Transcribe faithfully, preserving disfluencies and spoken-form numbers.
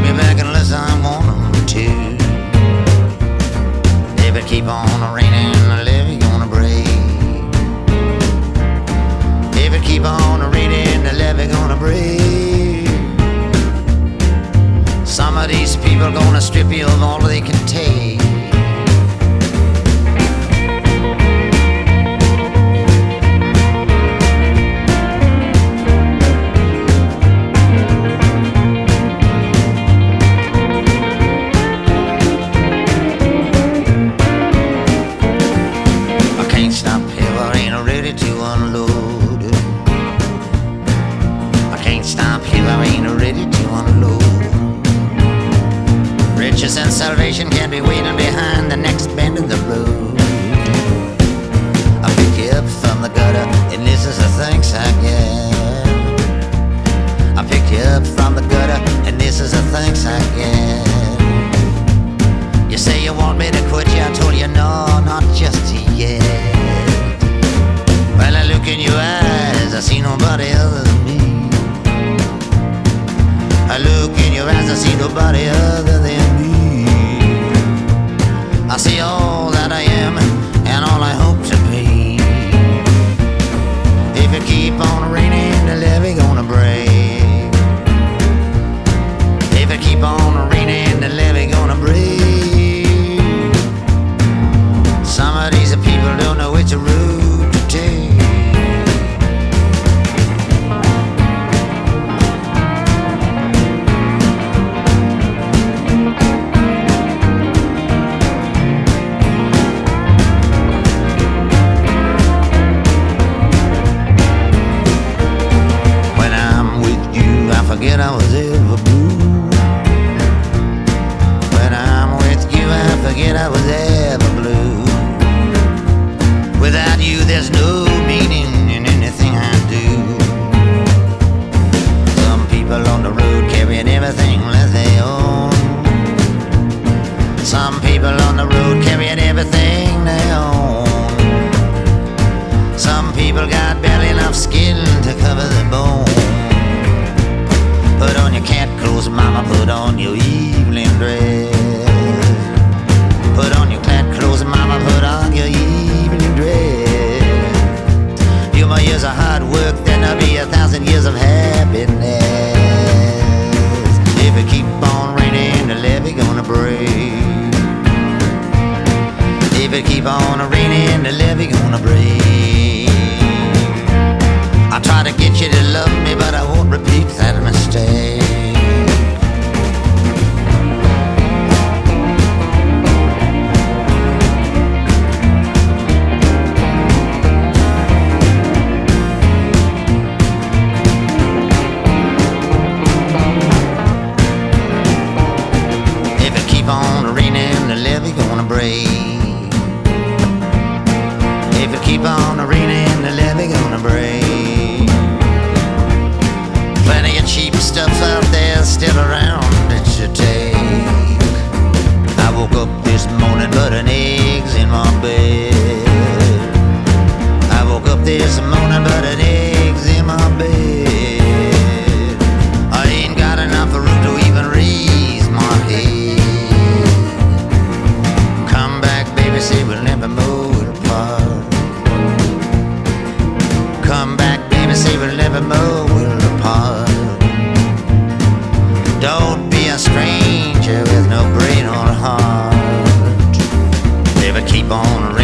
me back unless I want them to. If it keep on raining, the levee gonna break. If it keep on raining, the levee gonna break. Some of these people gonna strip you of all they can take. Riches and salvation can't be waiting behind the next bend of the road. I pick you up from the gutter, and this is the thanks I get. I pick you up from the gutter, and this is the thanks I get. You say you want me to quit you, I told you no, not just yet. When I look in your eyes, I see nobody other than me. I look in your eyes, I see nobody other than me. I see all that I am and all I hope to be. If it keep on raining, the levee gonna break. If it keep on raining, the levee gonna break. Some of these people don't know which route to take. Forget I was ever blue. When I'm with you, I forget I was ever blue. Without you, there's no meaning in anything I do. Some people on the road carrying everything that they own. Some people on the road carrying everything they own. Some people got barely enough skin to cover their bone. Put on your cat clothes, mama, put on your evening dress. Put on your cat clothes, mama, put on your evening dress. Few more years of hard work, then there'll be a thousand years of happiness. If it keep on raining, the levee gonna break. If it keep on raining, the levee gonna break. I try to get you to love me, but I won't repeat that mistake. If it keep on raining, the levee gonna break. If it keep on raining, the levee gonna break. Plenty of cheap stuff out there still around that you take. I woke up this morning but an egg's in my bed. I woke up this morning but an egg's in my bed. I ain't got enough room to even raise my head. Come back, baby, say we'll never move apart. Come back, baby, say we'll never move apart. Don't be a stranger with no brain or heart. Never keep on